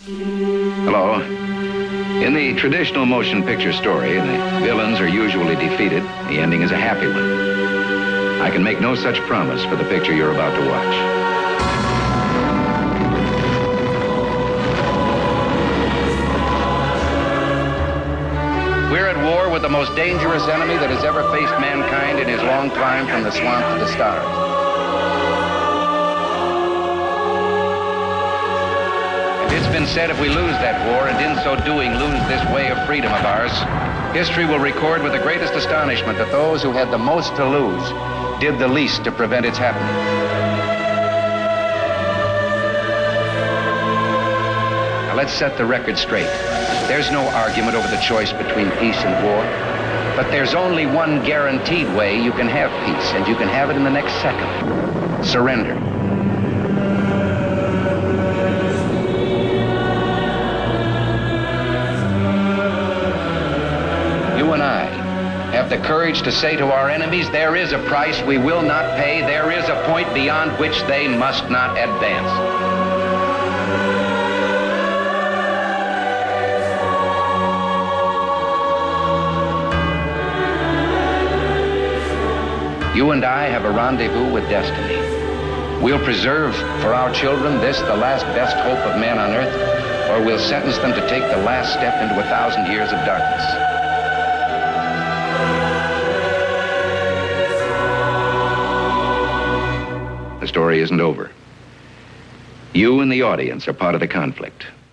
Hello. In the traditional motion picture story, the villains are usually defeated. The ending is a happy one. I can make no such promise for the picture you're about to watch. We're at war with the most dangerous enemy that has ever faced mankind in his long climb from the swamp to the stars. And it's been said if we lose that war, and in so doing lose this way of freedom of ours, history will record with the greatest astonishment that those who had the most to lose did the least to prevent its happening. Now let's set the record straight. There's no argument over the choice between peace and war. But there's only one guaranteed way you can have peace, and you can have it in the next second. Surrender. You and I have the courage to say to our enemies, there is a price we will not pay. There is a point beyond which they must not advance. You and I have a rendezvous with destiny. We'll preserve for our children this, the last best hope of man on earth, or we'll sentence them to take the last step into 1,000 years of darkness. The story isn't over. You and the audience are part of the conflict.